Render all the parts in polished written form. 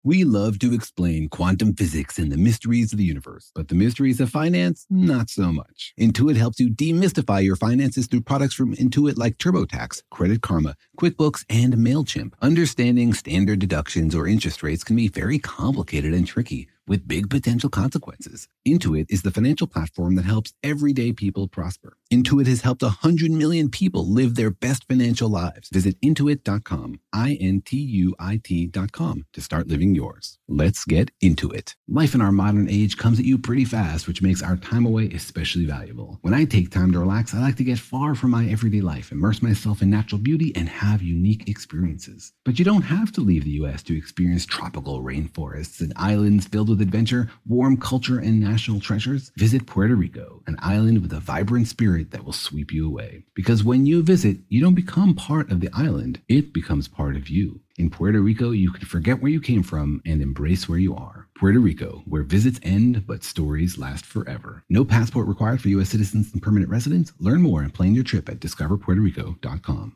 We love to explain quantum physics and the mysteries of the universe, but the mysteries of finance, not so much. Intuit helps you demystify your finances through products from Intuit like TurboTax, Credit Karma, QuickBooks, and MailChimp. Understanding standard deductions or interest rates can be very complicated and tricky, with big potential consequences. Intuit is the financial platform that helps everyday people prosper. Intuit has helped 100 million people live their best financial lives. Visit Intuit.com, Intuit.com, to start living yours. Let's get into it. Life in our modern age comes at you pretty fast, which makes our time away especially valuable. When I take time to relax, I like to get far from my everyday life, immerse myself in natural beauty, and have unique experiences. But you don't have to leave the U.S. to experience tropical rainforests and islands filled with adventure, warm culture, and national treasures. Visit Puerto Rico, an island with a vibrant spirit that will sweep you away. Because when you visit, you don't become part of the island, it becomes part of you. In Puerto Rico, you can forget where you came from and embrace where you are. Puerto Rico, where visits end, but stories last forever. No passport required for U.S. citizens and permanent residents. Learn more and plan your trip at discoverpuertorico.com.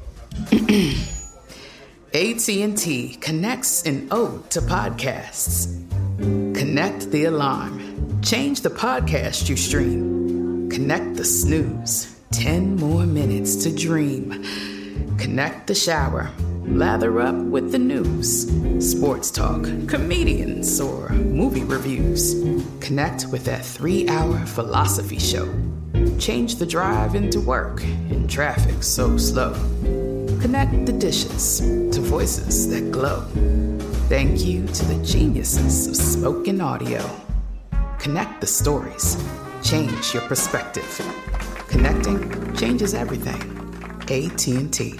AT&T connects an ode to podcasts. Connect the alarm. Change the podcast you stream. Connect the snooze. 10 more minutes to dream. Connect the shower. Lather up with the news. Sports talk, comedians, or movie reviews. Connect with that 3-hour philosophy show. Change the drive into work in traffic so slow. Connect the dishes to voices that glow. Thank you to the geniuses of spoken audio. Connect the stories. Change your perspective. Connecting changes everything. AT&T.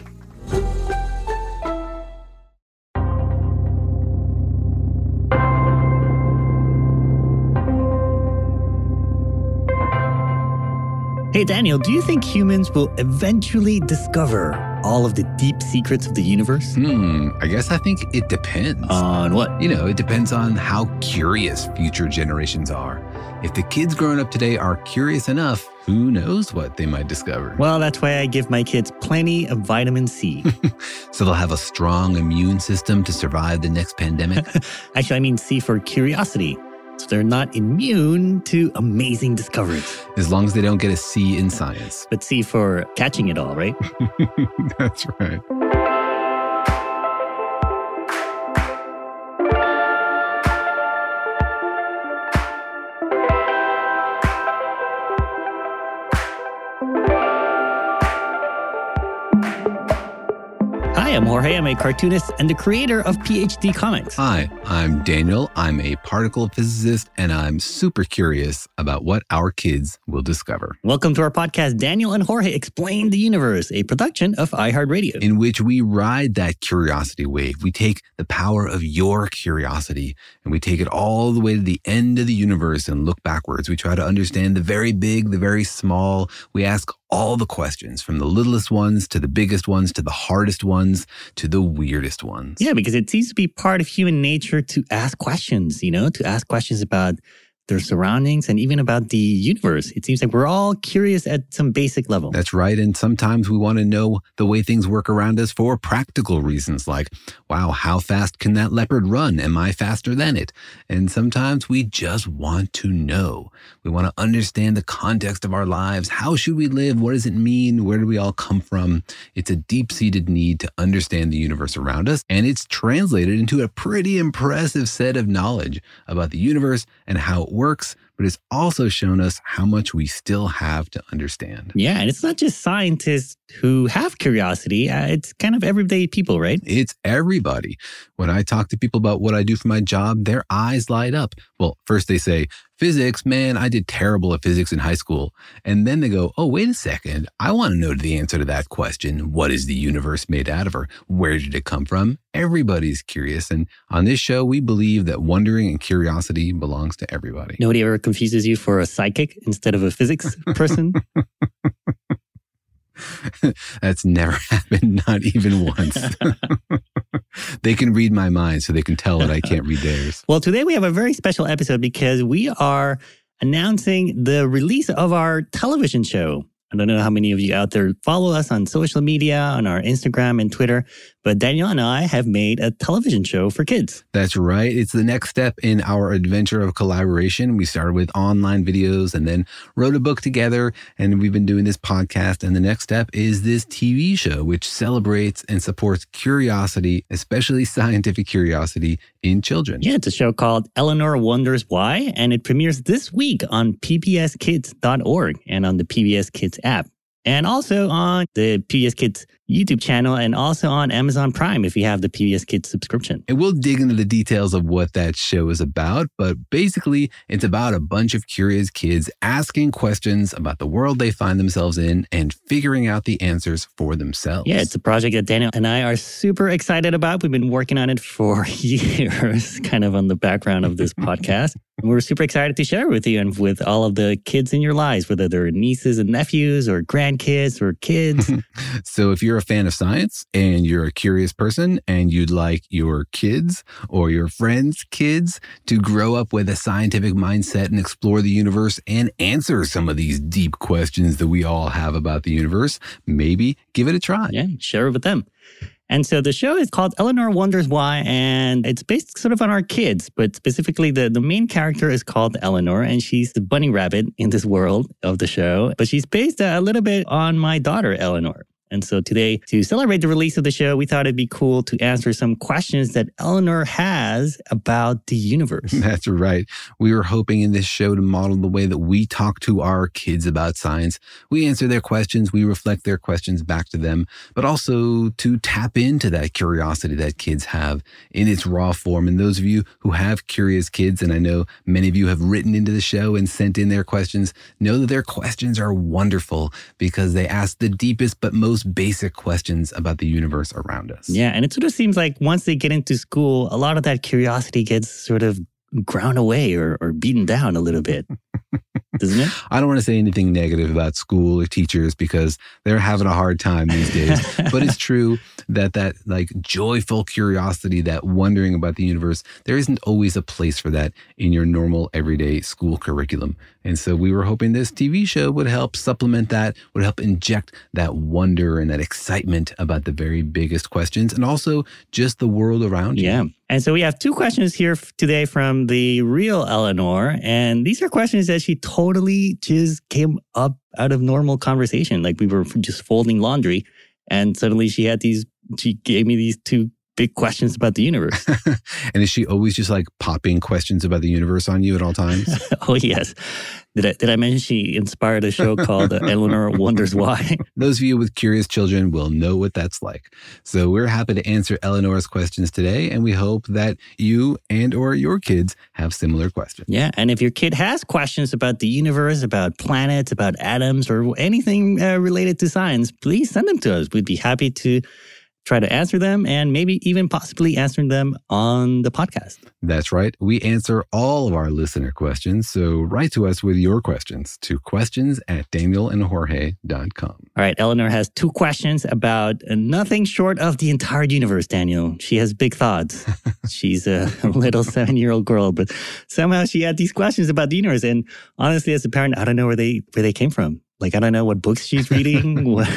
Hey, Daniel, do you think humans will eventually discover all of the deep secrets of the universe? I guess I think it depends. On what? It depends on how curious future generations are. If the kids growing up today are curious enough, who knows what they might discover? Well, that's why I give my kids plenty of vitamin C. So they'll have a strong immune system to survive the next pandemic? Actually, I mean C for curiosity. So they're not immune to amazing discoveries. As long as they don't get a C in science. But C for catching it all, right? That's right. Hi, I'm Jorge. I'm a cartoonist and the creator of PhD Comics. Hi, I'm Daniel. I'm a particle physicist, and I'm super curious about what our kids will discover. Welcome to our podcast, Daniel and Jorge Explain the Universe, a production of iHeartRadio. In which we ride that curiosity wave. We take the power of your curiosity and we take it all the way to the end of the universe and look backwards. We try to understand the very big, the very small. We ask all the questions, from the littlest ones to the biggest ones to the hardest ones to the weirdest ones. Yeah, because it seems to be part of human nature to ask questions, to ask questions about their surroundings and even about the universe. It seems like we're all curious at some basic level. That's right. And sometimes we want to know the way things work around us for practical reasons, like, wow, how fast can that leopard run? Am I faster than it? And sometimes we just want to know. We want to understand the context of our lives. How should we live? What does it mean? Where do we all come from? It's a deep-seated need to understand the universe around us, and it's translated into a pretty impressive set of knowledge about the universe and how it works, but it's also shown us how much we still have to understand. Yeah, and it's not just scientists who have curiosity. It's kind of everyday people, right? It's everybody. When I talk to people about what I do for my job, their eyes light up. Well, first they say, physics, man, I did terrible at physics in high school. And then they go, oh, wait a second. I want to know the answer to that question. What is the universe made out of, or where did it come from? Everybody's curious. And on this show, we believe that wondering and curiosity belongs to everybody. Nobody ever confuses you for a psychic instead of a physics person? That's never happened, not even once. They can read my mind, so they can tell that I can't read theirs. Well, today we have a very special episode because we are announcing the release of our television show. I don't know how many of you out there follow us on social media, on our Instagram and Twitter, But Daniel and I have made a television show for kids. That's right. It's the next step in our adventure of collaboration. We started with online videos and then wrote a book together, and we've been doing this podcast. And the next step is this TV show, which celebrates and supports curiosity, especially scientific curiosity in children. Yeah, it's a show called Eleanor Wonders Why, and it premieres this week on pbskids.org and on the PBS Kids app. And also on the PBS Kids YouTube channel and also on Amazon Prime if you have the PBS Kids subscription. And we'll dig into the details of what that show is about, but basically it's about a bunch of curious kids asking questions about the world they find themselves in and figuring out the answers for themselves. Yeah, it's a project that Daniel and I are super excited about. We've been working on it for years, kind of on the background of this podcast. And we're super excited to share it with you and with all of the kids in your lives, whether they're nieces and nephews or grandkids or kids. So if you're a fan of science and you're a curious person and you'd like your kids or your friends' kids to grow up with a scientific mindset and explore the universe and answer some of these deep questions that we all have about the universe, maybe give it a try. Yeah, share it with them. And so the show is called Eleanor Wonders Why, and it's based sort of on our kids, but specifically the main character is called Eleanor, and she's the bunny rabbit in this world of the show. But she's based a little bit on my daughter, Eleanor. And so today, to celebrate the release of the show, we thought it'd be cool to answer some questions that Eleanor has about the universe. That's right. We were hoping in this show to model the way that we talk to our kids about science. We answer their questions, we reflect their questions back to them, but also to tap into that curiosity that kids have in its raw form. And those of you who have curious kids, and I know many of you have written into the show and sent in their questions, know that their questions are wonderful because they ask the deepest but most basic questions about the universe around us. Yeah, and it sort of seems like once they get into school, a lot of that curiosity gets sort of ground away or beaten down a little bit. Doesn't it? I don't want to say anything negative about school or teachers because they're having a hard time these days. But it's true that like joyful curiosity, that wondering about the universe, there isn't always a place for that in your normal everyday school curriculum. And so we were hoping this TV show would help supplement that, would help inject that wonder and that excitement about the very biggest questions and also just the world around you. Yeah. And so we have two questions here today from the real Eleanor. And these are questions that she totally just came up out of normal conversation. Like we were just folding laundry and suddenly she gave me these two big questions about the universe. And is she always just like popping questions about the universe on you at all times? Oh, yes. Did I mention she inspired a show called Eleanor Wonders Why? Those of you with curious children will know what that's like. So we're happy to answer Eleanor's questions today, and we hope that you and or your kids have similar questions. Yeah, and if your kid has questions about the universe, about planets, about atoms, or anything related to science, please send them to us. We'd be happy to try to answer them and maybe even possibly answering them on the podcast. That's right. We answer all of our listener questions. So write to us with your questions to questions@danielandjorge.com. All right. Eleanor has two questions about nothing short of the entire universe, Daniel. She has big thoughts. She's a little 7-year-old girl, but somehow she had these questions about the universe. And honestly, as a parent, I don't know where they came from. Like, I don't know what books she's reading, what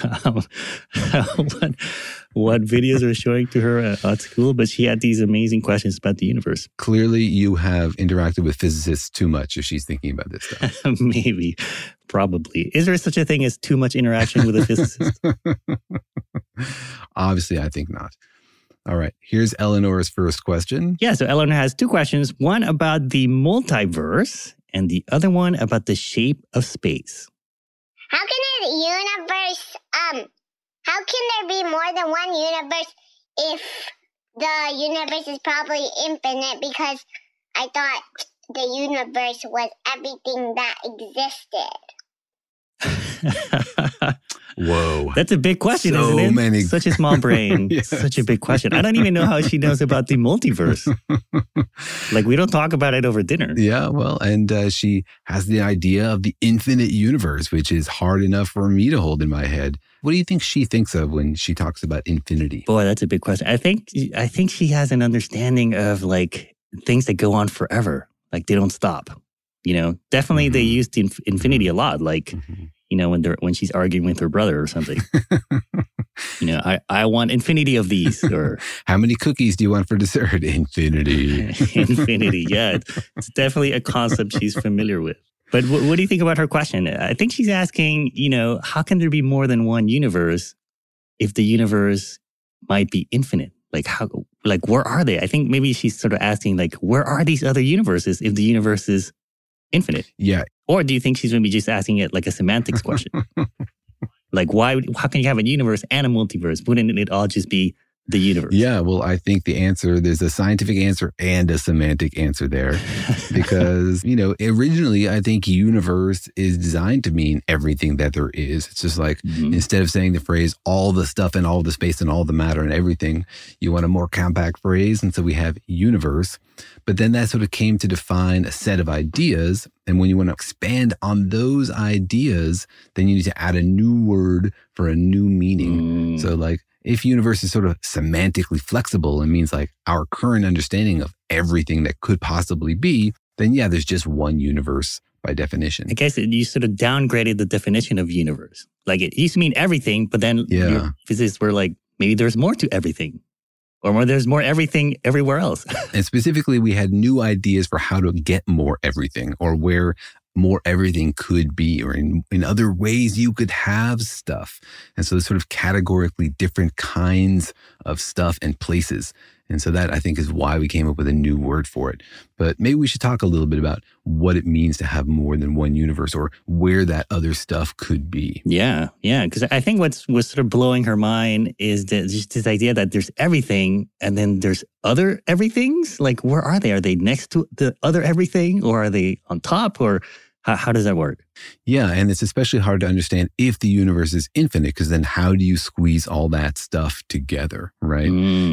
videos are showing to her at school, but she had these amazing questions about the universe. Clearly, you have interacted with physicists too much if she's thinking about this stuff. Maybe, probably. Is there such a thing as too much interaction with a physicist? Obviously, I think not. All right, here's Eleanor's first question. Yeah, so Eleanor has two questions, one about the multiverse and the other one about the shape of space. How can there be more than one universe if the universe is probably infinite? Because I thought the universe was everything that existed. Whoa. That's a big question, isn't it? Such a small brain. Yes. Such a big question. I don't even know how she knows about the multiverse. Like, we don't talk about it over dinner. Yeah, well, and she has the idea of the infinite universe, which is hard enough for me to hold in my head. What do you think she thinks of when she talks about infinity? Boy, that's a big question. I think she has an understanding of, like, things that go on forever. Like, they don't stop. You know, definitely they use the infinity a lot. Like, when she's arguing with her brother or something. I want infinity of these. Or how many cookies do you want for dessert? Infinity. Infinity, yeah. It's definitely a concept she's familiar with. But what do you think about her question? I think she's asking, how can there be more than one universe if the universe might be infinite? Where are they? I think maybe she's sort of asking, where are these other universes if the universe is infinite? Yeah. Or do you think she's maybe just asking it like a semantics question? How can you have a universe and a multiverse? Wouldn't it all just be the universe? Yeah, well, I think there's a scientific answer and a semantic answer there. Because, originally, I think universe is designed to mean everything that there is. It's just like, instead of saying the phrase, all the stuff and all the space and all the matter and everything, you want a more compact phrase. And so we have universe. But then that sort of came to define a set of ideas. And when you want to expand on those ideas, then you need to add a new word for a new meaning. So if universe is sort of semantically flexible and means our current understanding of everything that could possibly be, then yeah, there's just one universe by definition. I guess you sort of downgraded the definition of universe. It used to mean everything, but then your physicists were maybe there's more to everything. Or there's more everything everywhere else. And specifically, we had new ideas for how to get more everything, or where more everything could be, or in other ways you could have stuff. And so there's sort of categorically different kinds of stuff and places. And so that, I think, is why we came up with a new word for it. But maybe we should talk a little bit about what it means to have more than one universe, or where that other stuff could be. Yeah. Because I think what's sort of blowing her mind is just this idea that there's everything and then there's other everythings. Where are they? Are they next to the other everything, or are they on top, or how does that work? Yeah, and it's especially hard to understand if the universe is infinite, because then how do you squeeze all that stuff together, right?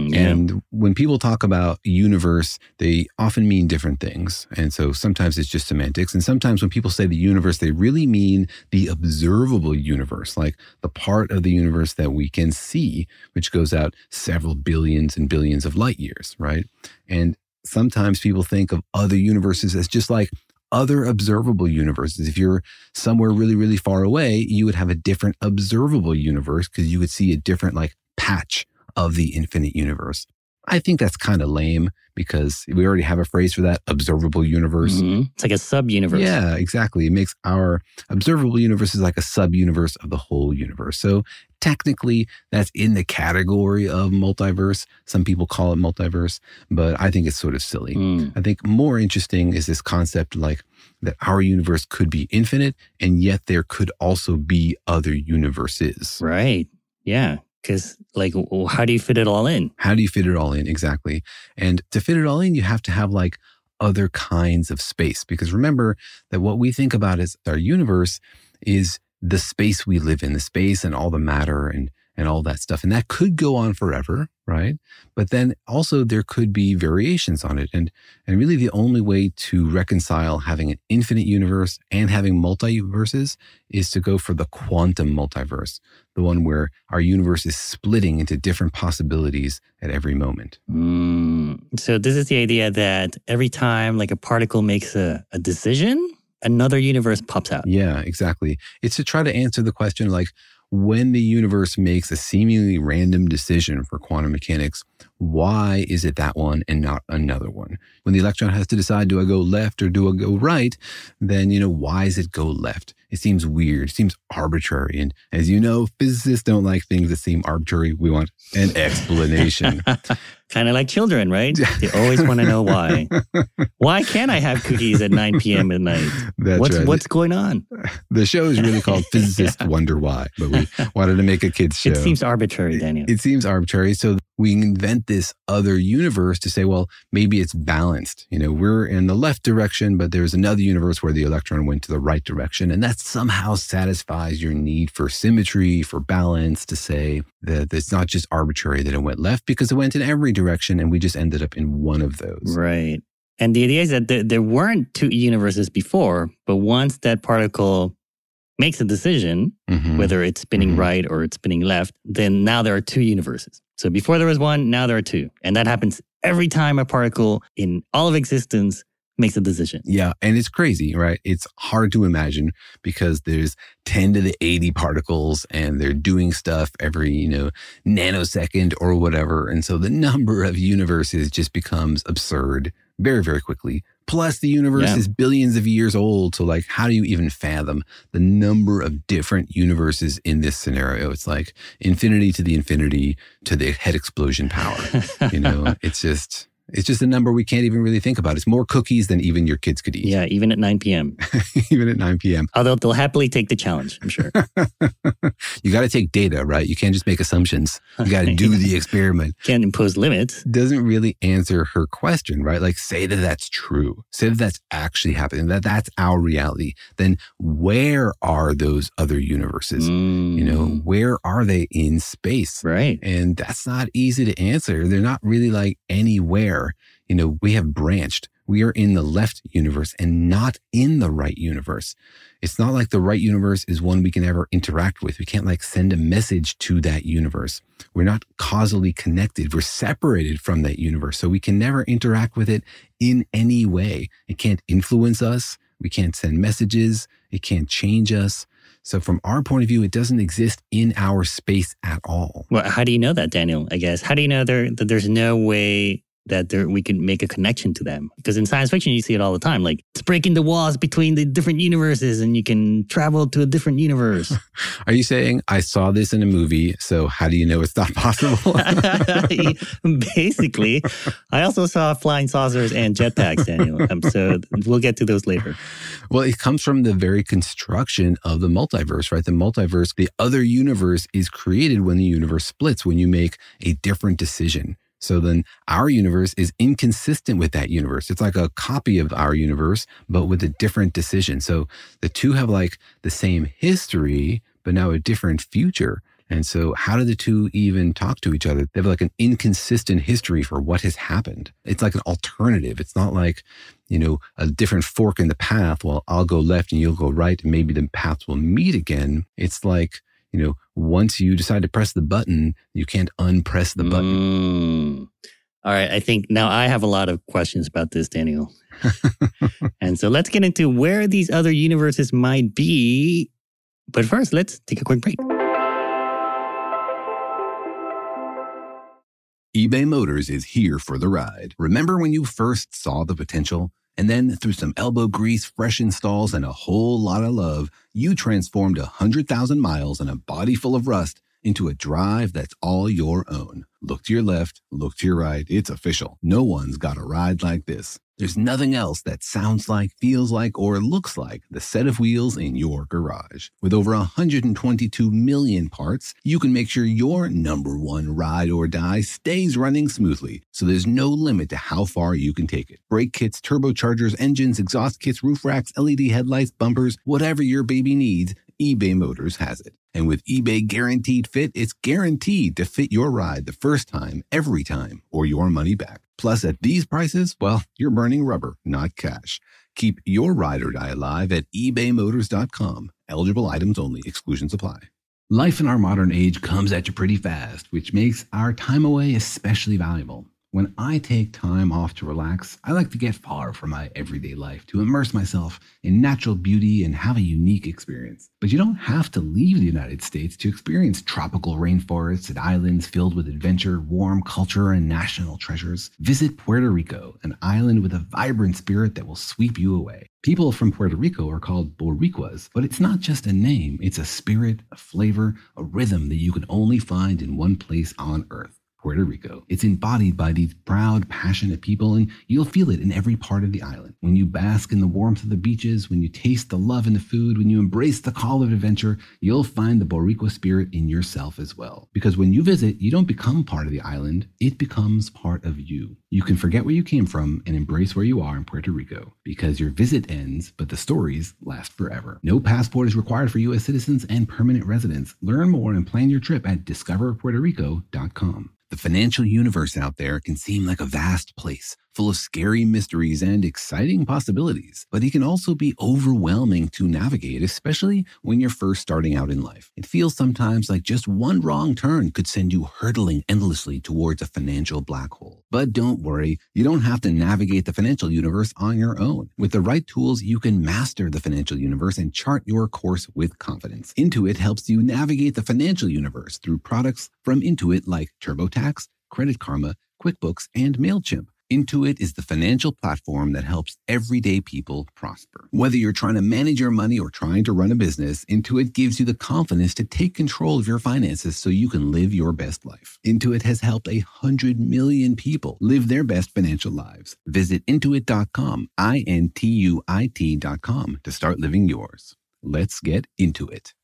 And when people talk about universe, they often mean different things. And so sometimes it's just semantics. And sometimes when people say the universe, they really mean the observable universe, like the part of the universe that we can see, which goes out several billions and billions of light years, right? And sometimes people think of other universes as just other observable universes. If you're somewhere really, really far away, you would have a different observable universe because you would see a different patch of the infinite universe. I think that's kind of lame because we already have a phrase for that, observable universe. It's like a sub-universe. Yeah, exactly. It makes our observable universe is like a sub-universe of the whole universe. So technically, that's in the category of multiverse. Some people call it multiverse, but I think it's sort of silly. I think more interesting is this concept that our universe could be infinite, and yet there could also be other universes. Right. Yeah. Because, how do you fit it all in? How do you fit it all in? Exactly. And to fit it all in, you have to have other kinds of space. Because remember that what we think about as our universe is the space we live in, the space and all the matter and all that stuff. And that could go on forever, right? But then also there could be variations on it. And really the only way to reconcile having an infinite universe and having multiverses is to go for the quantum multiverse, the one where our universe is splitting into different possibilities at every moment. So this is the idea that every time a particle makes a decision, another universe pops out. Yeah, exactly. It's to try to answer the question when the universe makes a seemingly random decision for quantum mechanics, why is it that one and not another one? When the electron has to decide, do I go left or do I go right? Then, why does it go left? It seems weird. It seems arbitrary. And as you know, physicists don't like things that seem arbitrary. We want an explanation. Kind of like children, right? They always want to know why. Why can't I have cookies at 9 p.m. at night? What's going on? The show is really called Physicists Wonder Why, but we wanted to make a kid's show. It seems arbitrary, Daniel. It seems arbitrary. So we invent this other universe to say, well, maybe it's balanced. We're in the left direction, but there's another universe where the electron went to the right direction. And that somehow satisfies your need for symmetry, for balance, to say that it's not just arbitrary that it went left because it went in every direction and we just ended up in one of those. Right. And the idea is that there weren't two universes before, but once that particle makes a decision, whether it's spinning right or it's spinning left, then now there are two universes. So before there was one, now there are two. And that happens every time a particle in all of existence makes a decision. Yeah, and it's crazy, right? It's hard to imagine because there's 10 to the 80 particles and they're doing stuff every, nanosecond or whatever. And so the number of universes just becomes absurd very, very quickly. Plus the universe is billions of years old. So like, how do you even fathom the number of different universes in this scenario? It's like infinity to the head explosion power. It's just a number we can't even really think about. It's more cookies than even your kids could eat. Yeah, even at 9 p.m. Even at 9 p.m. Although they'll happily take the challenge, I'm sure. You got to take data, right? You can't just make assumptions. You got to do the experiment. Can't impose limits. Doesn't really answer her question, right? Like, say that that's true. Say that that's actually happening, that that's our reality. Then where are those other universes? Where are they in space? Right. And that's not easy to answer. They're not really like anywhere. We have branched. We are in the left universe and not in the right universe. It's not like the right universe is one we can ever interact with. We can't like send a message to that universe. We're not causally connected. We're separated from that universe. So we can never interact with it in any way. It can't influence us. We can't send messages. It can't change us. So from our point of view, it doesn't exist in our space at all. Well, how do you know that, Daniel, I guess? How do you know that there's no way that we can make a connection to them? Because in science fiction, you see it all the time. Like, it's breaking the walls between the different universes and you can travel to a different universe. Are you saying, I saw this in a movie, so how do you know it's not possible? Basically. I also saw flying saucers and jetpacks, Daniel. So we'll get to those later. Well, it comes from the very construction of the multiverse, right? The multiverse, the other universe is created when the universe splits, when you make a different decision. So then our universe is inconsistent with that universe. It's like a copy of our universe, but with a different decision. So the two have like the same history, but now a different future. And so how do the two even talk to each other? They have like an inconsistent history for what has happened. It's like an alternative. It's not like, a different fork in the path. Well, I'll go left and you'll go right, and maybe the paths will meet again. It's like, once you decide to press the button, you can't unpress the button. All right. I think now I have a lot of questions about this, Daniel. And so let's get into where these other universes might be. But first, let's take a quick break. eBay Motors is here for the ride. Remember when you first saw the potential? And then through some elbow grease, fresh installs, and a whole lot of love, you transformed 100,000 miles and a body full of rust into a drive that's all your own. Look to your left, look to your right. It's official. No one's got a ride like this. There's nothing else that sounds like, feels like, or looks like the set of wheels in your garage. With over 122 million parts, you can make sure your number one ride or die stays running smoothly, so there's no limit to how far you can take it. Brake kits, turbochargers, engines, exhaust kits, roof racks, LED headlights, bumpers, whatever your baby needs, eBay Motors has it. And with eBay Guaranteed Fit, it's guaranteed to fit your ride the first time, every time, or your money back. Plus, at these prices, well, you're burning rubber, not cash. Keep your ride or die alive at ebaymotors.com. Eligible items only. Exclusions apply. Life in our modern age comes at you pretty fast, which makes our time away especially valuable. When I take time off to relax, I like to get far from my everyday life to immerse myself in natural beauty and have a unique experience. But you don't have to leave the United States to experience tropical rainforests and islands filled with adventure, warm culture, and national treasures. Visit Puerto Rico, an island with a vibrant spirit that will sweep you away. People from Puerto Rico are called Boricuas, but it's not just a name. It's a spirit, a flavor, a rhythm that you can only find in one place on Earth. Puerto Rico. It's embodied by these proud, passionate people, and you'll feel it in every part of the island. When you bask in the warmth of the beaches, when you taste the love in the food, when you embrace the call of adventure, you'll find the Boricua spirit in yourself as well. Because when you visit, you don't become part of the island, it becomes part of you. You can forget where you came from and embrace where you are in Puerto Rico, because your visit ends, but the stories last forever. No passport is required for U.S. citizens and permanent residents. Learn more and plan your trip at discoverpuertorico.com. The financial universe out there can seem like a vast place, full of scary mysteries and exciting possibilities. But it can also be overwhelming to navigate, especially when you're first starting out in life. It feels sometimes like just one wrong turn could send you hurtling endlessly towards a financial black hole. But don't worry, you don't have to navigate the financial universe on your own. With the right tools, you can master the financial universe and chart your course with confidence. Intuit helps you navigate the financial universe through products from Intuit like TurboTax, Credit Karma, QuickBooks, and MailChimp. Intuit is the financial platform that helps everyday people prosper. Whether you're trying to manage your money or trying to run a business, Intuit gives you the confidence to take control of your finances so you can live your best life. Intuit has helped 100 million people live their best financial lives. Visit Intuit.com, Intuit.com, to start living yours. Let's get into it.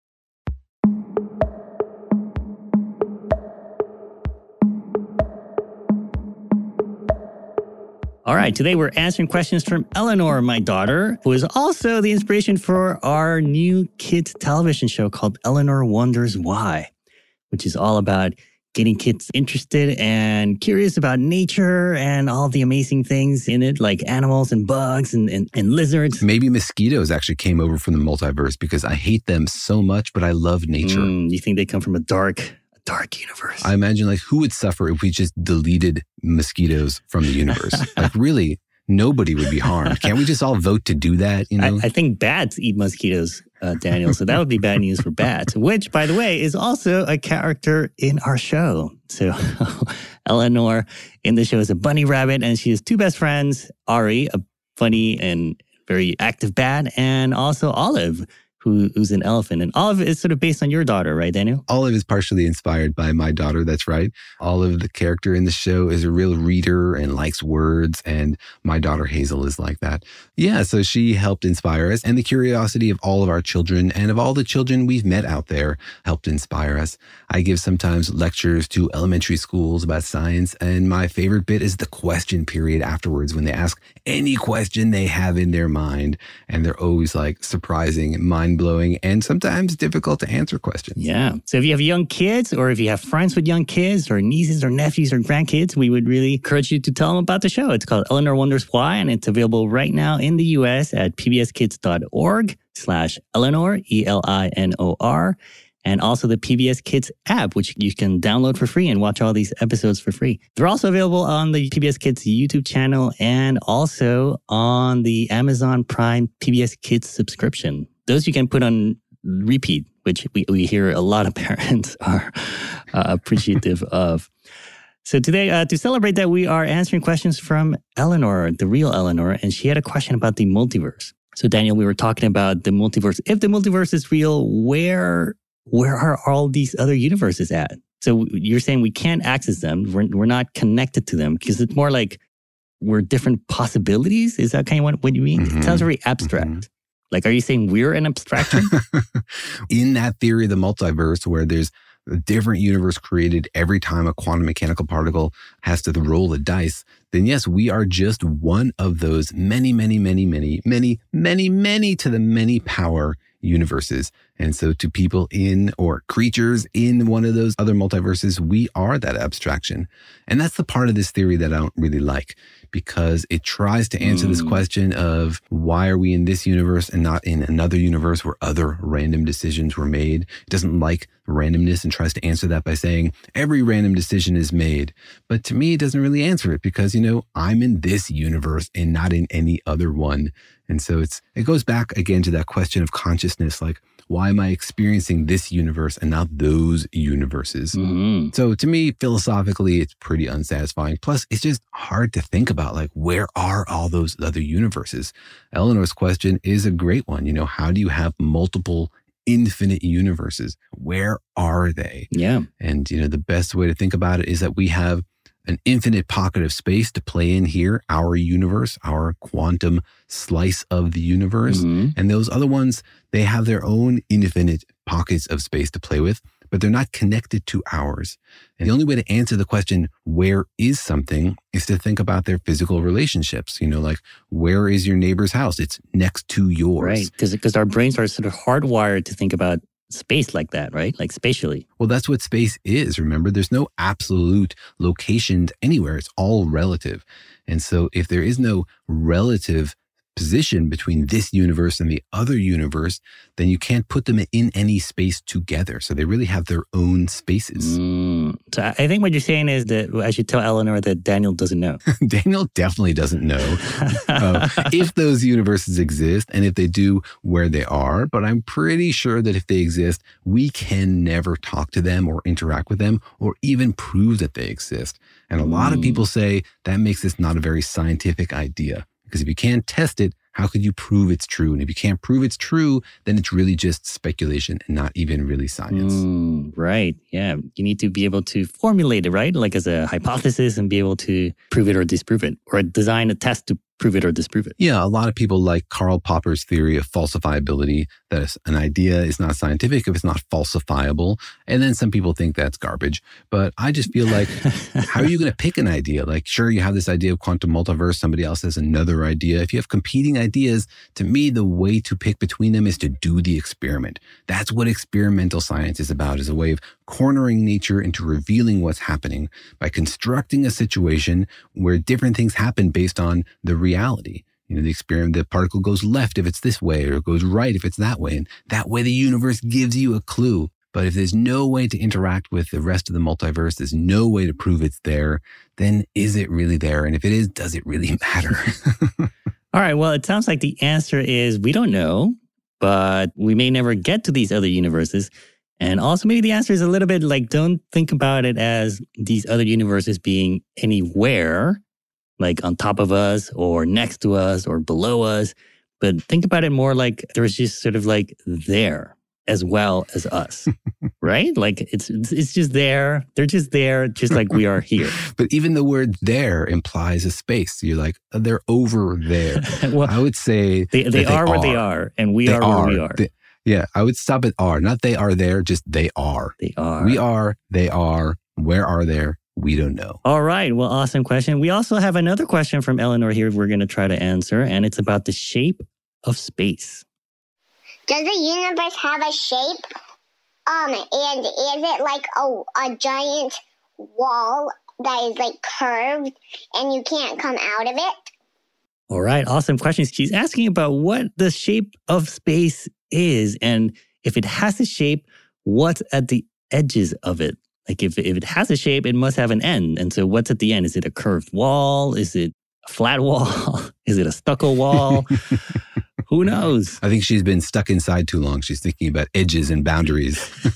All right, today we're answering questions from Eleanor, my daughter, who is also the inspiration for our new kids television show called Eleanor Wonders Why, which is all about getting kids interested and curious about nature and all the amazing things in it, like animals and bugs and lizards. Maybe mosquitoes actually came over from the multiverse because I hate them so much, but I love nature. You think they come from a dark universe? I imagine, like, who would suffer if we just deleted mosquitoes from the universe? Like, really, nobody would be harmed. Can't we just all vote to do that? You know, I think bats eat mosquitoes, Daniel. So that would be bad news for bats, which, by the way, is also a character in our show. So Eleanor in the show is a bunny rabbit, and she has two best friends, Ari, a funny and very active bat, and also Olive, who's an elephant. And Olive is sort of based on your daughter, right, Daniel? Olive is partially inspired by my daughter, that's right. Olive, the character in the show, is a real reader and likes words, and my daughter Hazel is like that. Yeah, so she helped inspire us, and the curiosity of all of our children and of all the children we've met out there helped inspire us. I give sometimes lectures to elementary schools about science, and my favorite bit is the question period afterwards when they ask any question they have in their mind, and they're always like surprising, mind-blowing, and sometimes difficult to answer questions. Yeah. So if you have young kids, or if you have friends with young kids or nieces or nephews or grandkids, we would really encourage you to tell them about the show. It's called Eleanor Wonders Why, and it's available right now in the US at pbskids.org/Eleanor, ELINOR, and also the PBS Kids app, which you can download for free and watch all these episodes for free. They're also available on the PBS Kids YouTube channel and also on the Amazon Prime PBS Kids subscription. Those you can put on repeat, which we hear a lot of parents are appreciative of. So today, to celebrate that, we are answering questions from Eleanor, the real Eleanor, and she had a question about the multiverse. So Daniel, we were talking about the multiverse. If the multiverse is real, where are all these other universes at? So you're saying we can't access them. We're not connected to them because it's more like we're different possibilities. Is that kind of what you mean? Mm-hmm. It sounds very abstract. Mm-hmm. Like, are you saying we're an abstraction? In that theory of the multiverse, where there's a different universe created every time a quantum mechanical particle has to roll the dice, then yes, we are just one of those many to the many power universes. And so to people in, or creatures in one of those other multiverses, we are that abstraction. And that's the part of this theory that I don't really like, because it tries to answer this question of why are we in this universe and not in another universe where other random decisions were made. It doesn't like randomness and tries to answer that by saying every random decision is made. But to me, it doesn't really answer it because, you know, I'm in this universe and not in any other one. And so it goes back again to that question of consciousness, like, why am I experiencing this universe and not those universes? Mm-hmm. So to me, philosophically, it's pretty unsatisfying. Plus, it's just hard to think about, like, where are all those other universes? Eleanor's question is a great one. You know, how do you have multiple infinite universes? Where are they? Yeah. And, you know, the best way to think about it is that we have an infinite pocket of space to play in here, our universe, our quantum slice of the universe. Mm-hmm. And those other ones, they have their own infinite pockets of space to play with, but they're not connected to ours. And the only way to answer the question, where is something, is to think about their physical relationships. You know, like, where is your neighbor's house? It's next to yours. Right, because our brains are sort of hardwired to think about space like that, right? Like spatially. Well, that's what space is. Remember, there's no absolute location anywhere. It's all relative. And so if there is no relative position between this universe and the other universe, then you can't put them in any space together. So they really have their own spaces. So I think what you're saying is that I should tell Eleanor that Daniel doesn't know. Daniel definitely doesn't know if those universes exist and if they do, where they are. But I'm pretty sure that if they exist, we can never talk to them or interact with them or even prove that they exist. And a lot of people say that makes this not a very scientific idea. Because if you can't test it, how could you prove it's true? And if you can't prove it's true, then it's really just speculation and not even really science. Right. Yeah. You need to be able to formulate it, right? Like as a hypothesis and be able to prove it or disprove it, or design a test to prove it or disprove it. Yeah, a lot of people like Karl Popper's theory of falsifiability, that an idea is not scientific if it's not falsifiable. And then some people think that's garbage. But I just feel like, how are you going to pick an idea? Like, sure, you have this idea of quantum multiverse. Somebody else has another idea. If you have competing ideas, to me, the way to pick between them is to do the experiment. That's what experimental science is about, is a way of cornering nature into revealing what's happening by constructing a situation where different things happen based on the reality. You know, the experiment, the particle goes left if it's this way, or it goes right if it's that way. And that way the universe gives you a clue. But if there's no way to interact with the rest of the multiverse, there's no way to prove it's there, then is it really there? And if it is, does it really matter? All right. Well, it sounds like the answer is we don't know, but we may never get to these other universes. And also maybe the answer is a little bit like, don't think about it as these other universes being anywhere, like on top of us or next to us or below us. But think about it more like there's just sort of like there as well as us, right? Like it's just there. They're just there, just like we are here. But even the word there implies a space. You're like, they're over there. Well, I would say they are where they are, and we are where we are. Yeah, I would stop at are. Not they are there, just they are. They are. We are, they are. Where are they? We don't know. All right. Well, awesome question. We also have another question from Eleanor here we're going to try to answer, and it's about the shape of space. Does the universe have a shape? And is it like a giant wall that is like curved and you can't come out of it? All right. Awesome questions. She's asking about what the shape of space is, and if it has a shape, what's at the edges of it? Like if it has a shape, it must have an end. And so what's at the end? Is it a curved wall? Is it a flat wall? Is it a stucco wall? Who knows? I think she's been stuck inside too long. She's thinking about edges and boundaries.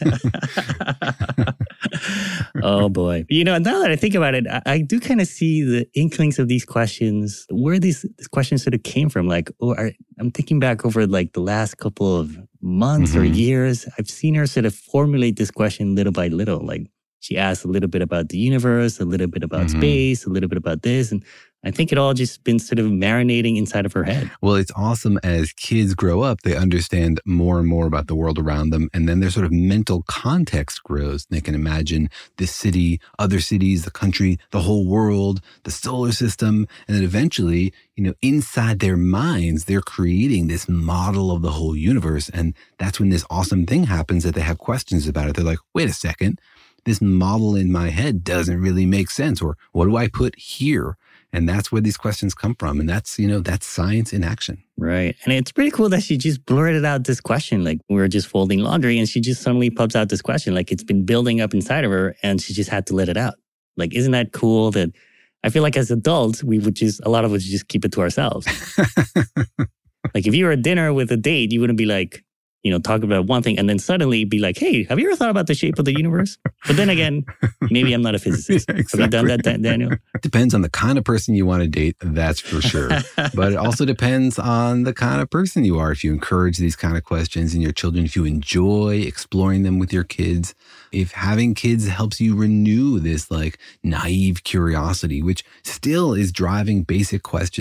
Oh, boy. You know, now that I think about it, I do kind of see the inklings of these questions, where these questions sort of came from. Like, I'm thinking back over like the last couple of months or years. I've seen her sort of formulate this question little by little. Like she asked a little bit about the universe, a little bit about space, a little bit about this. And I think it all just been sort of marinating inside of her head. Well, it's awesome as kids grow up, they understand more and more about the world around them. And then their sort of mental context grows. They can imagine this city, other cities, the country, the whole world, the solar system. And then eventually, you know, inside their minds, they're creating this model of the whole universe. And that's when this awesome thing happens that they have questions about it. They're like, wait a second, this model in my head doesn't really make sense. Or what do I put here? And that's where these questions come from. And that's, you know, that's science in action. Right. And it's pretty cool that she just blurted out this question. Like we were just folding laundry and she just suddenly pops out this question. Like it's been building up inside of her and she just had to let it out. Like, isn't that cool that I feel like as adults, a lot of us just keep it to ourselves. Like if you were at dinner with a date, you wouldn't be like, you know, talk about one thing and then suddenly be like, hey, have you ever thought about the shape of the universe? But then again, maybe I'm not a physicist. Yeah, exactly. Have you done that, Daniel? It depends on the kind of person you want to date, that's for sure. But it also depends on the kind of person you are. If you encourage these kind of questions in your children, if you enjoy exploring them with your kids, if having kids helps you renew this like naive curiosity, which still is driving basic questions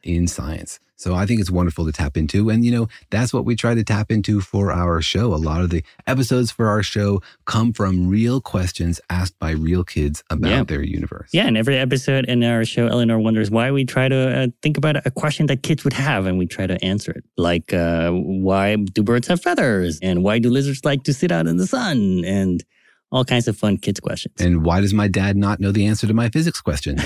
in science. So I think it's wonderful to tap into. And, that's what we try to tap into for our show. A lot of the episodes for our show come from real questions asked by real kids about their universe. Yeah, and every episode in our show, Eleanor Wonders Why, we try to think about a question that kids would have and we try to answer it. Like, why do birds have feathers? And why do lizards like to sit out in the sun? And all kinds of fun kids questions. And why does my dad not know the answer to my physics questions?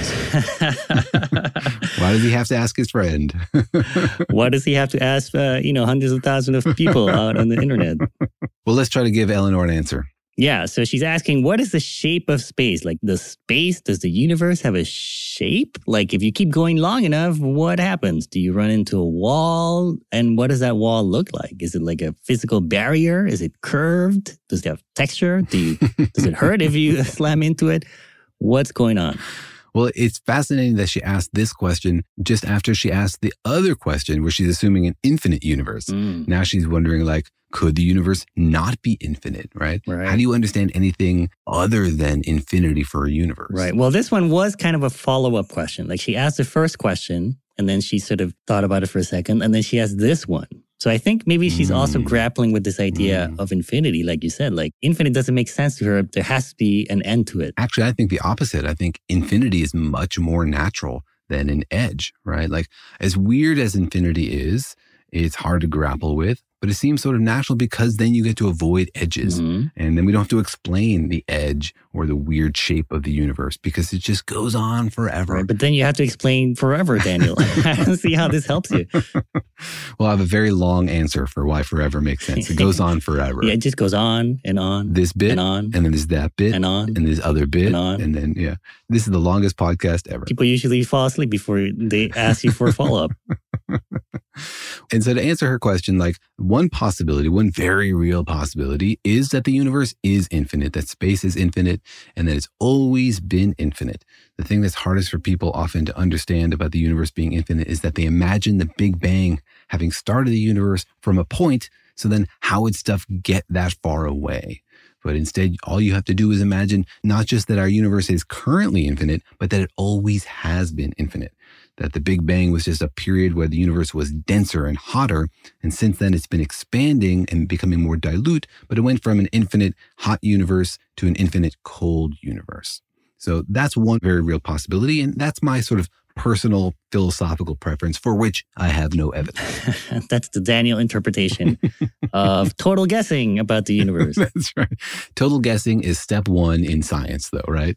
Why does he have to ask his friend? Why does he have to ask, hundreds of thousands of people out on the internet? Well, let's try to give Eleanor an answer. Yeah, so she's asking, what is the shape of space? Like does the universe have a shape? Like if you keep going long enough, what happens? Do you run into a wall? And what does that wall look like? Is it like a physical barrier? Is it curved? Does it have texture? Does it hurt if you slam into it? What's going on? Well, it's fascinating that she asked this question just after she asked the other question where she's assuming an infinite universe. Now she's wondering could the universe not be infinite, right? How do you understand anything other than infinity for a universe? Right. Well, this one was kind of a follow-up question. Like she asked the first question and then she sort of thought about it for a second and then she asked this one. So I think maybe she's also grappling with this idea of infinity. Like you said, like infinite doesn't make sense to her. There has to be an end to it. Actually, I think the opposite. I think infinity is much more natural than an edge, right? Like as weird as infinity is, it's hard to grapple with, but it seems sort of natural because then you get to avoid edges. And then we don't have to explain the edge or the weird shape of the universe because it just goes on forever. Right, but then you have to explain forever, Daniel. I don't see how this helps you. Well, I have a very long answer for why forever makes sense. It goes on forever. Yeah, it just goes on and on. This bit, and on. And then there's that bit. And on. And this other bit. And on. And then, this is the longest podcast ever. People usually fall asleep before they ask you for a follow-up. And so to answer her question, one possibility, one very real possibility is that the universe is infinite, that space is infinite, and that it's always been infinite. The thing that's hardest for people often to understand about the universe being infinite is that they imagine the Big Bang having started the universe from a point, so then how would stuff get that far away? But instead, all you have to do is imagine not just that our universe is currently infinite, but that it always has been infinite. That the Big Bang was just a period where the universe was denser and hotter. And since then, it's been expanding and becoming more dilute, but it went from an infinite hot universe to an infinite cold universe. So that's one very real possibility. And that's my sort of personal philosophical preference for which I have no evidence. That's the Daniel interpretation of total guessing about the universe. That's right. Total guessing is step one in science, though, right?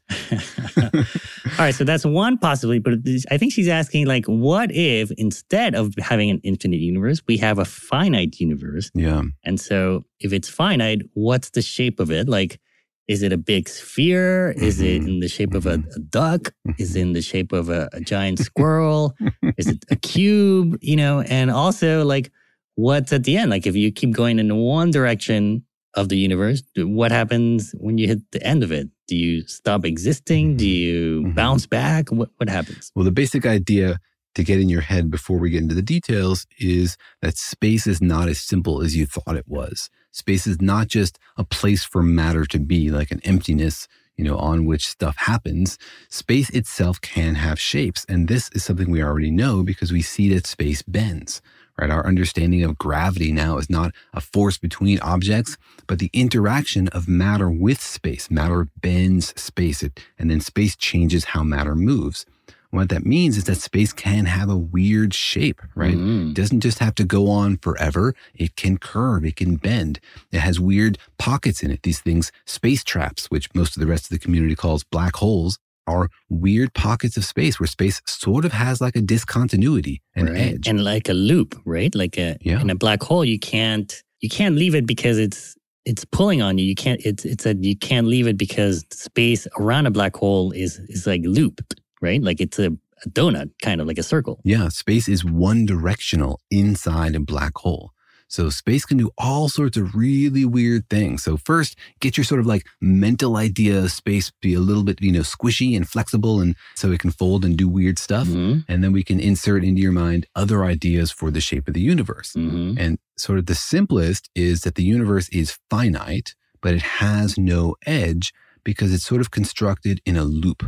All right, so that's one possibility. But I think she's asking, what if instead of having an infinite universe, we have a finite universe? Yeah. And so if it's finite, what's the shape of it? Is it a big sphere? Is it in the shape of a duck? Is it in the shape of a giant squirrel? Is it a cube? And also what's at the end? If you keep going in one direction of the universe, what happens when you hit the end of it? Do you stop existing? Do you bounce back? What happens? Well, the basic idea to get in your head before we get into the details is that space is not as simple as you thought it was. Space is not just a place for matter to be, like an emptiness, on which stuff happens. Space itself can have shapes. And this is something we already know because we see that space bends, right? Our understanding of gravity now is not a force between objects, but the interaction of matter with space. Matter bends space, and then space changes how matter moves. What that means is that space can have a weird shape, right? It doesn't just have to go on forever. It can curve, it can bend. It has weird pockets in it. These things, space traps, which most of the rest of the community calls black holes, are weird pockets of space where space sort of has a discontinuity, an edge. And like a loop, right? In a black hole, you can't leave it because it's pulling on you. You can't leave it because space around a black hole is looped. Right? It's a donut, kind of like a circle. Yeah, space is one directional inside a black hole. So space can do all sorts of really weird things. So first, get your sort of mental idea of space be a little bit, squishy and flexible, and so it can fold and do weird stuff. And then we can insert into your mind other ideas for the shape of the universe. And sort of the simplest is that the universe is finite, but it has no edge because it's sort of constructed in a loop.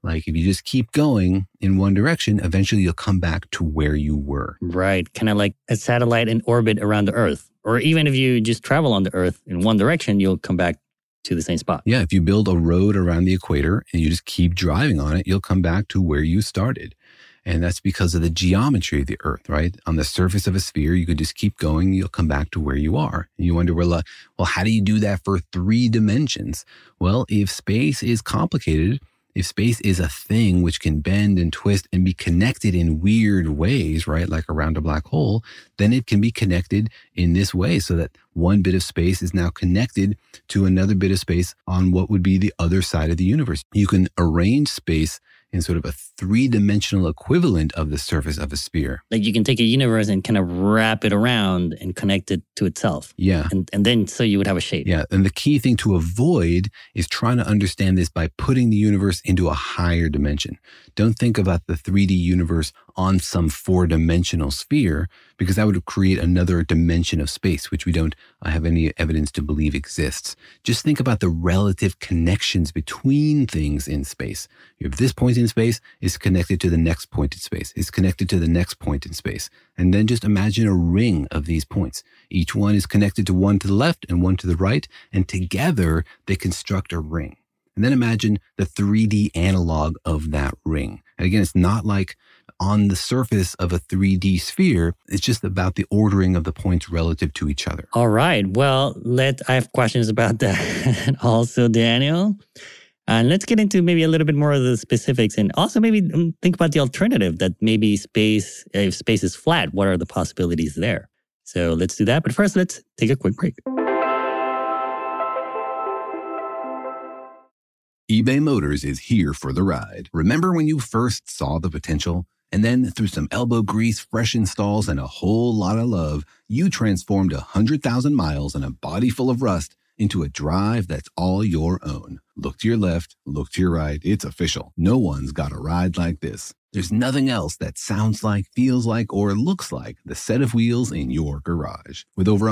Like if you just keep going in one direction, eventually you'll come back to where you were. Right. Kind of like a satellite in orbit around the Earth. Or even if you just travel on the Earth in one direction, you'll come back to the same spot. Yeah, if you build a road around the equator and you just keep driving on it, you'll come back to where you started. And that's because of the geometry of the Earth, right? On the surface of a sphere, you could just keep going, you'll come back to where you are. And you wonder, well, how do you do that for 3 dimensions? Well, if space is complicated, if space is a thing which can bend and twist and be connected in weird ways, right, like around a black hole, then it can be connected in this way so that one bit of space is now connected to another bit of space on what would be the other side of the universe. You can arrange space in sort of a 3-dimensional equivalent of the surface of a sphere. Like you can take a universe and kind of wrap it around and connect it to itself. Yeah. And then so you would have a shape. Yeah. And the key thing to avoid is trying to understand this by putting the universe into a higher dimension. Don't think about the 3D universe on some 4-dimensional sphere, because that would create another dimension of space, which we don't have any evidence to believe exists. Just think about the relative connections between things in space. You have this point in space is connected to the next point in space, is connected to the next point in space. And then just imagine a ring of these points. Each one is connected to one to the left and one to the right, and together they construct a ring. And then imagine the 3D analog of that ring. And again, it's not like on the surface of a 3D sphere. It's just about the ordering of the points relative to each other. All right. Well, I have questions about that also, Daniel. And let's get into maybe a little bit more of the specifics, and also maybe think about the alternative that maybe space, if space is flat, what are the possibilities there? So let's do that. But first, let's take a quick break. eBay Motors is here for the ride. Remember when you first saw the potential? And then through some elbow grease, fresh installs, and a whole lot of love, you transformed 100,000 miles and a body full of rust into a drive that's all your own. Look to your left, look to your right. It's official. No one's got a ride like this. There's nothing else that sounds like, feels like, or looks like the set of wheels in your garage. With over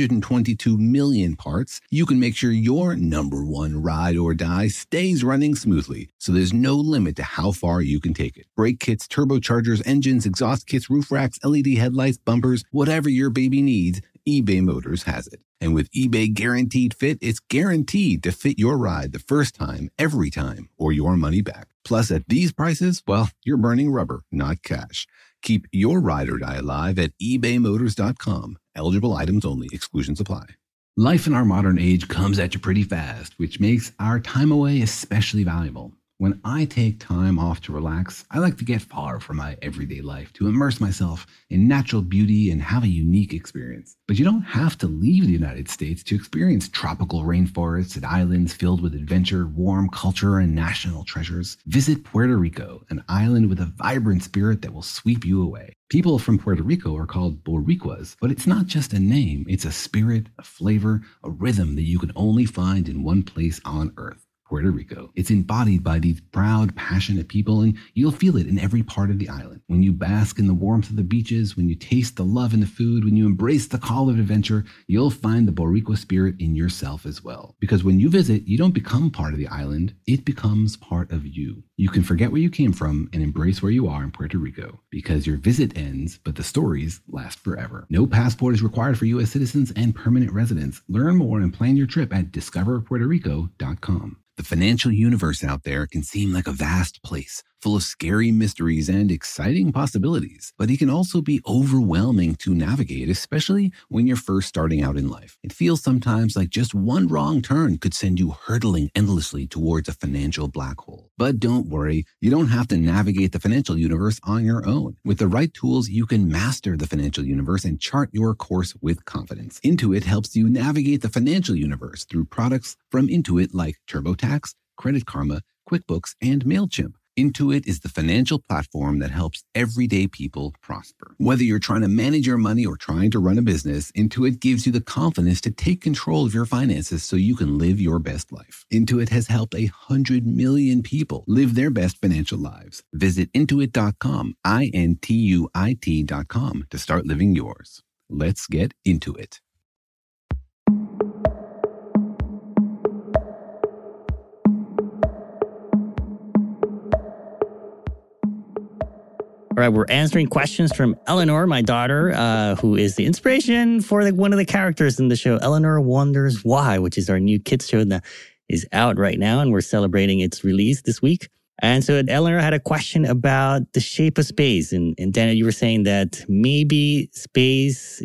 122 million parts, you can make sure your number one ride or die stays running smoothly, so there's no limit to how far you can take it. Brake kits, turbochargers, engines, exhaust kits, roof racks, LED headlights, bumpers, whatever your baby needs, eBay Motors has it. And with eBay Guaranteed Fit, it's guaranteed to fit your ride the first time, every time, or your money back. Plus, at these prices, well, you're burning rubber, not cash. Keep your ride or die alive at ebaymotors.com. Eligible items only. Exclusions apply. Life in our modern age comes at you pretty fast, which makes our time away especially valuable. When I take time off to relax, I like to get far from my everyday life, to immerse myself in natural beauty and have a unique experience. But you don't have to leave the United States to experience tropical rainforests and islands filled with adventure, warm culture, and national treasures. Visit Puerto Rico, an island with a vibrant spirit that will sweep you away. People from Puerto Rico are called Boricuas, but it's not just a name. It's a spirit, a flavor, a rhythm that you can only find in one place on Earth. Puerto Rico. It's embodied by these proud, passionate people, and you'll feel it in every part of the island. When you bask in the warmth of the beaches, when you taste the love in the food, when you embrace the call of adventure, you'll find the Boricua spirit in yourself as well. Because when you visit, you don't become part of the island, it becomes part of you. You can forget where you came from and embrace where you are in Puerto Rico, because your visit ends, but the stories last forever. No passport is required for U.S. citizens and permanent residents. Learn more and plan your trip at discoverpuertorico.com. The financial universe out there can seem like a vast place, full of scary mysteries and exciting possibilities, but it can also be overwhelming to navigate, especially when you're first starting out in life. It feels sometimes like just one wrong turn could send you hurtling endlessly towards a financial black hole. But don't worry, you don't have to navigate the financial universe on your own. With the right tools, you can master the financial universe and chart your course with confidence. Intuit helps you navigate the financial universe through products from Intuit like TurboTax, Credit Karma, QuickBooks, and MailChimp. Intuit is the financial platform that helps everyday people prosper. Whether you're trying to manage your money or trying to run a business, Intuit gives you the confidence to take control of your finances so you can live your best life. Intuit has helped 100 million people live their best financial lives. Visit Intuit.com, INTUIT.com, to start living yours. Let's get into it. All right, we're answering questions from Eleanor, my daughter, who is the inspiration for one of the characters in the show, Eleanor Wonders Why, which is our new kids show that is out right now, and we're celebrating its release this week. And so Eleanor had a question about the shape of space. And Daniel, you were saying that maybe space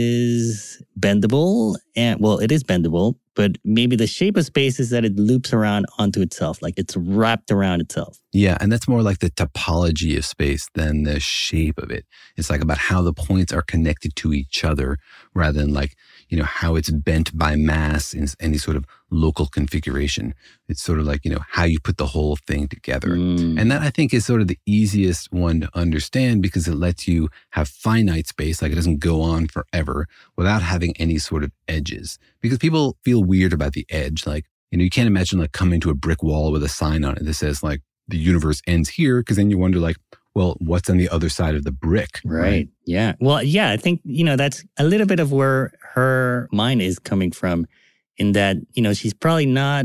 is bendable. And well, it is bendable, but maybe the shape of space is that it loops around onto itself, like it's wrapped around itself. Yeah, and that's more like the topology of space than the shape of it. It's like about how the points are connected to each other rather than like, how it's bent by mass in any sort of local configuration. It's sort of like, how you put the whole thing together. And that I think is sort of the easiest one to understand because it lets you have finite space, like it doesn't go on forever without having any sort of edges. Because people feel weird about the edge. Like, you can't imagine like coming to a brick wall with a sign on it that says like the universe ends here, because then you wonder like, well, what's on the other side of the brick? Right. Yeah. Well, yeah, I think, that's a little bit of where her mind is coming from in that, she's probably not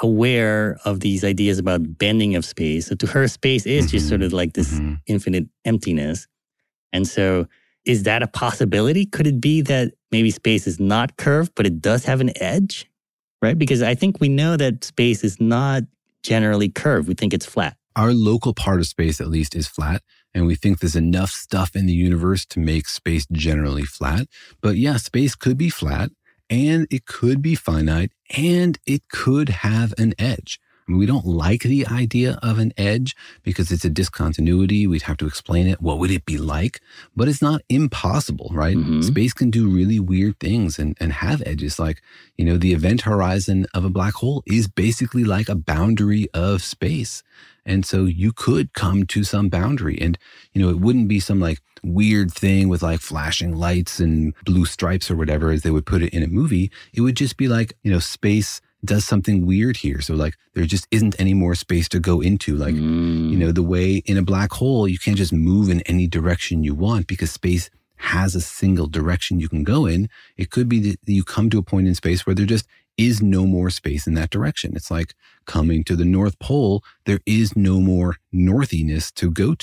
aware of these ideas about bending of space. So to her, space is just sort of like this infinite emptiness. And so is that a possibility? Could it be that maybe space is not curved, but it does have an edge? Right? Because I think we know that space is not generally curved. We think it's flat. Our local part of space, at least, is flat. And we think there's enough stuff in the universe to make space generally flat. But yeah, space could be flat, and it could be finite, and it could have an edge. I mean, we don't like the idea of an edge because it's a discontinuity. We'd have to explain it. What would it be like? But it's not impossible, right? Space can do really weird things and have edges. Like, the event horizon of a black hole is basically like a boundary of space. And so you could come to some boundary and, it wouldn't be some like weird thing with like flashing lights and blue stripes or whatever as they would put it in a movie. It would just be like, space does something weird here. So like there just isn't any more space to go into. Like, the way in a black hole, you can't just move in any direction you want because space has a single direction you can go in. It could be that you come to a point in space where there just is no more space in that direction. It's like coming to the North Pole. There is no more northiness to go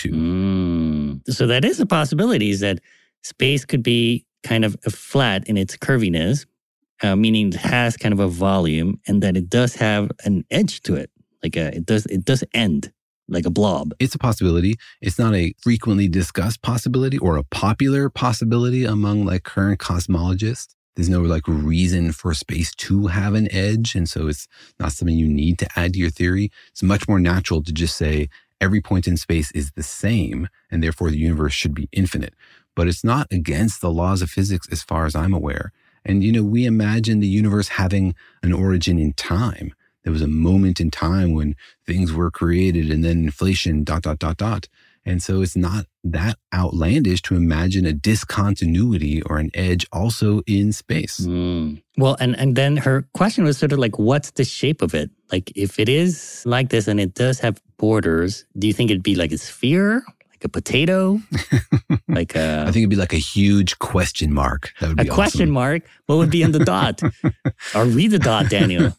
to. So that is a possibility, is that space could be kind of flat in its curviness, meaning it has kind of a volume, and that it does have an edge to it. Like it does end like a blob. It's a possibility. It's not a frequently discussed possibility or a popular possibility among like current cosmologists. There's no like reason for space to have an edge. And so it's not something you need to add to your theory. It's much more natural to just say every point in space is the same and therefore the universe should be infinite. But it's not against the laws of physics as far as I'm aware. And, we imagine the universe having an origin in time. There was a moment in time when things were created and then inflation, ... And so it's not that outlandish to imagine a discontinuity or an edge also in space. Well, and then her question was sort of like, what's the shape of it? Like, if it is like this and it does have borders, do you think it'd be like a sphere? Like a potato? I think it'd be like a huge question mark. That would be awesome. Question mark? What would be in the dot? Or read the dot, Daniel.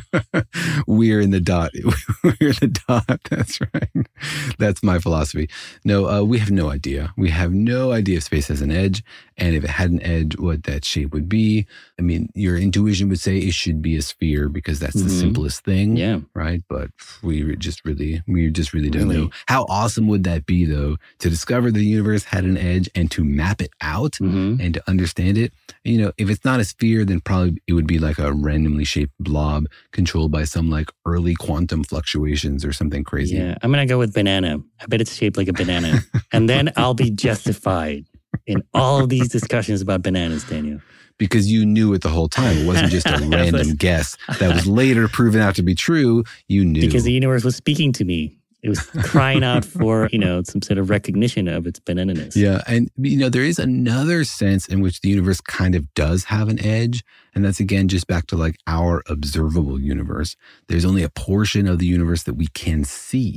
We're in the dot. We're in the dot. That's right. That's my philosophy. No, we have no idea. We have no idea if space has an edge. And if it had an edge, what that shape would be. I mean, your intuition would say it should be a sphere because that's the simplest thing. Yeah. Right. But we just really don't know. How awesome would that be, though, to discover the universe had an edge and to map it out and to understand it? If it's not a sphere, then probably it would be like a randomly shaped blob controlled by some like early quantum fluctuations or something crazy. Yeah, I'm going to go with banana. I bet it's shaped like a banana. And then I'll be justified in all of these discussions about bananas, Daniel. Because you knew it the whole time. It wasn't just a random guess that was later proven out to be true. You knew. Because the universe was speaking to me. It was crying out for, some sort of recognition of its banana-ness. Yeah. And, there is another sense in which the universe kind of does have an edge. And that's, again, just back to like our observable universe. There's only a portion of the universe that we can see.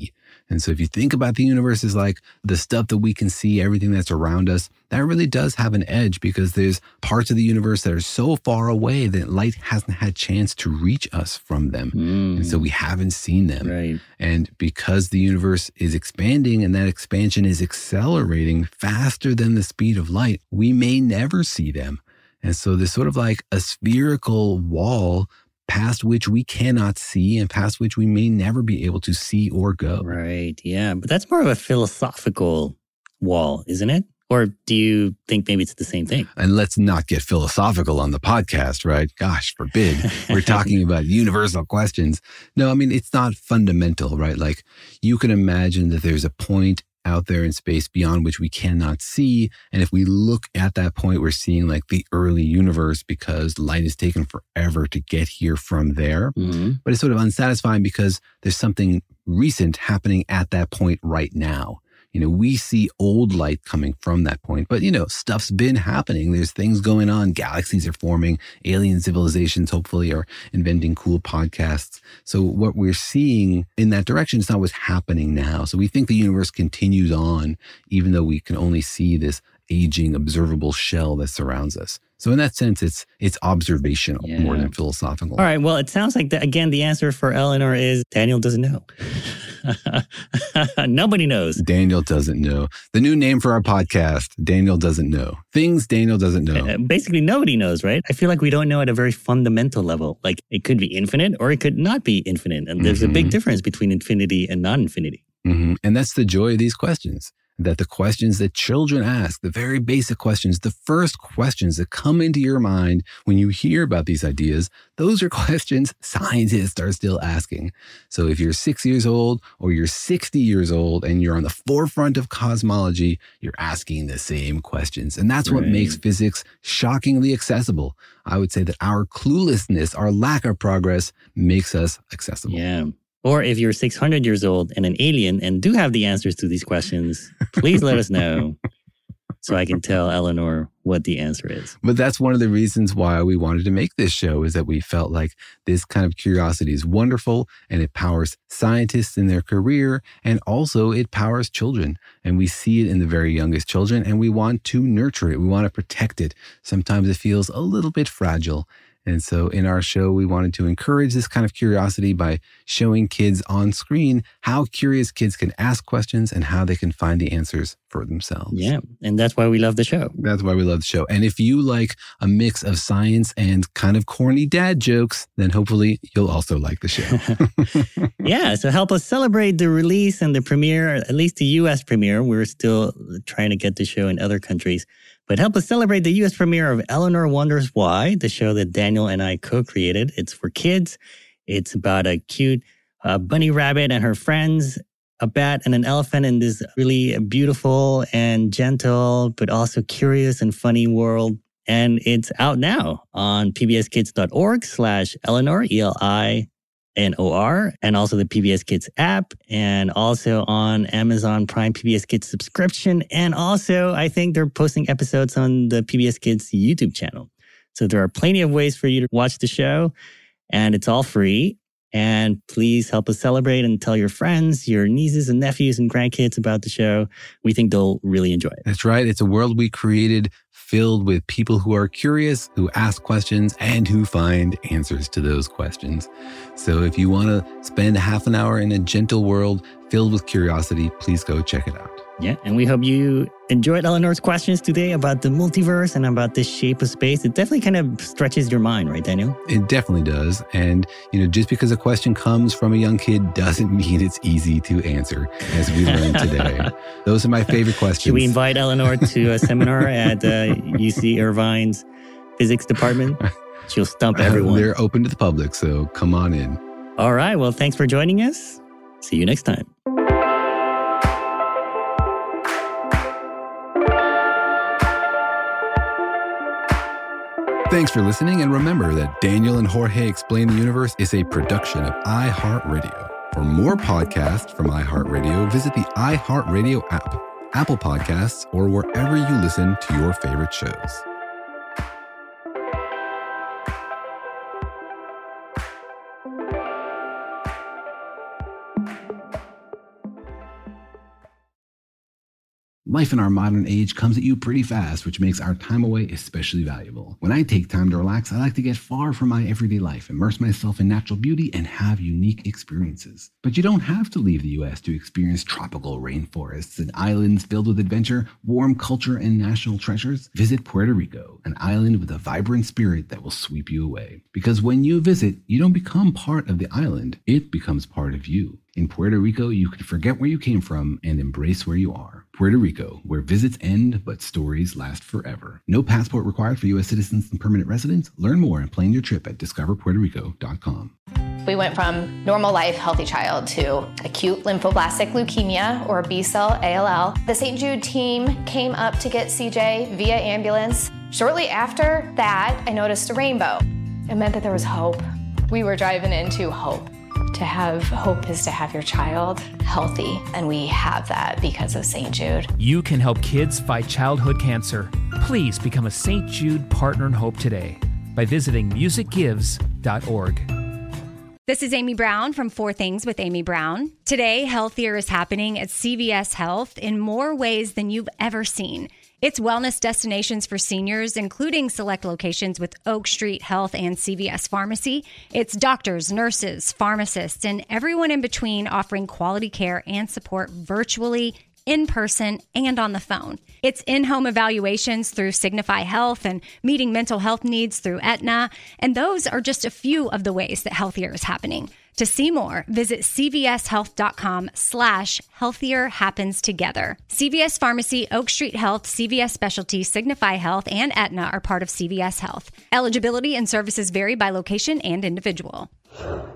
And so if you think about the universe as like the stuff that we can see, everything that's around us, that really does have an edge because there's parts of the universe that are so far away that light hasn't had a chance to reach us from them. And so we haven't seen them. Right. And because the universe is expanding and that expansion is accelerating faster than the speed of light, we may never see them. And so there's sort of like a spherical wall past which we cannot see and past which we may never be able to see or go. Right. Yeah. But that's more of a philosophical wall, isn't it? Or do you think maybe it's the same thing? And let's not get philosophical on the podcast, right? Gosh, forbid. We're talking about universal questions. No, I mean, it's not fundamental, right? Like you can imagine that there's a point out there in space beyond which we cannot see. And if we look at that point, we're seeing like the early universe because light has taken forever to get here from there. But it's sort of unsatisfying because there's something recent happening at that point right now. You know, we see old light coming from that point, but, you know, stuff's been happening. There's things going on. Galaxies are forming. Alien civilizations, hopefully, are inventing cool podcasts. So what we're seeing in that direction is not what's happening now. So we think the universe continues on, even though we can only see this aging, observable shell that surrounds us. So in that sense, it's observational more than philosophical. All right. Well, it sounds like, again, the answer for Eleanor is Daniel doesn't know. Nobody knows. Daniel doesn't know. The new name for our podcast, Daniel doesn't know. Things Daniel doesn't know. Basically, nobody knows, right? I feel like we don't know at a very fundamental level. Like it could be infinite or it could not be infinite. And there's a big difference between infinity and non-infinity. And that's the joy of these questions. That the questions that children ask, the very basic questions, the first questions that come into your mind when you hear about these ideas, those are questions scientists are still asking. So if you're 6 years old or you're 60 years old and you're on the forefront of cosmology, you're asking the same questions. And that's what makes physics shockingly accessible. I would say that our cluelessness, our lack of progress makes us accessible. Yeah. Or if you're 600 years old and an alien and do have the answers to these questions, please let us know so I can tell Eleanor what the answer is. But that's one of the reasons why we wanted to make this show is that we felt like this kind of curiosity is wonderful and it powers scientists in their career and also it powers children. And we see it in the very youngest children and we want to nurture it. We want to protect it. Sometimes it feels a little bit fragile. And so in our show, we wanted to encourage this kind of curiosity by showing kids on screen how curious kids can ask questions and how they can find the answers for themselves. Yeah, and that's why we love the show. That's why we love the show. And if you like a mix of science and kind of corny dad jokes, then hopefully you'll also like the show. Yeah, so help us celebrate the release and the premiere, at least the U.S. premiere. We're still trying to get the show in other countries. But help us celebrate the U.S. premiere of Eleanor Wonders Why, the show that Daniel and I co-created. It's for kids. It's about a cute bunny rabbit and her friends, a bat and an elephant in this really beautiful and gentle, but also curious and funny world. And it's out now on pbskids.org/Eleanor, ELINOR, and also the PBS Kids app, and also on Amazon Prime PBS Kids subscription. And also, I think they're posting episodes on the PBS Kids YouTube channel. So there are plenty of ways for you to watch the show, and it's all free. And please help us celebrate and tell your friends, your nieces and nephews and grandkids about the show. We think they'll really enjoy it. That's right. It's a world we created filled with people who are curious, who ask questions, and who find answers to those questions. So if you want to spend half an hour in a gentle world filled with curiosity, please go check it out. Yeah, and we hope you enjoyed Eleanor's questions today about the multiverse and about the shape of space. It definitely kind of stretches your mind, right, Daniel? It definitely does. And, just because a question comes from a young kid doesn't mean it's easy to answer, as we learned today. Those are my favorite questions. Should we invite Eleanor to a seminar at UC Irvine's physics department? She'll stump everyone. They're open to the public, so come on in. All right. Well, thanks for joining us. See you next time. Thanks for listening, and remember that Daniel and Jorge Explain the Universe is a production of iHeartRadio. For more podcasts from iHeartRadio, visit the iHeartRadio app, Apple Podcasts, or wherever you listen to your favorite shows. Life in our modern age comes at you pretty fast, which makes our time away especially valuable. When I take time to relax, I like to get far from my everyday life, immerse myself in natural beauty, and have unique experiences. But you don't have to leave the U.S. to experience tropical rainforests and islands filled with adventure, warm culture, and national treasures. Visit Puerto Rico, an island with a vibrant spirit that will sweep you away. Because when you visit, you don't become part of the island, it becomes part of you. In Puerto Rico, you can forget where you came from and embrace where you are. Puerto Rico, where visits end, but stories last forever. No passport required for U.S. citizens and permanent residents. Learn more and plan your trip at discoverpuertorico.com. We went from normal life, healthy child to acute lymphoblastic leukemia, or B-cell ALL. The St. Jude team came up to get CJ via ambulance. Shortly after that, I noticed a rainbow. It meant that there was hope. We were driving into hope. To have hope is to have your child healthy, and we have that because of St. Jude. You can help kids fight childhood cancer. Please become a St. Jude Partner in Hope today by visiting musicgives.org. This is Amy Brown from 4 Things with Amy Brown. Today, Healthier is happening at CVS Health in more ways than you've ever seen. It's wellness destinations for seniors, including select locations with Oak Street Health and CVS Pharmacy. It's doctors, nurses, pharmacists, and everyone in between offering quality care and support virtually, in person, and on the phone. It's in-home evaluations through Signify Health and meeting mental health needs through Aetna. And those are just a few of the ways that Healthier is happening. To see more, visit cvshealth.com/healthier happens together. CVS Pharmacy, Oak Street Health, CVS Specialty, Signify Health, and Aetna are part of CVS Health. Eligibility and services vary by location and individual.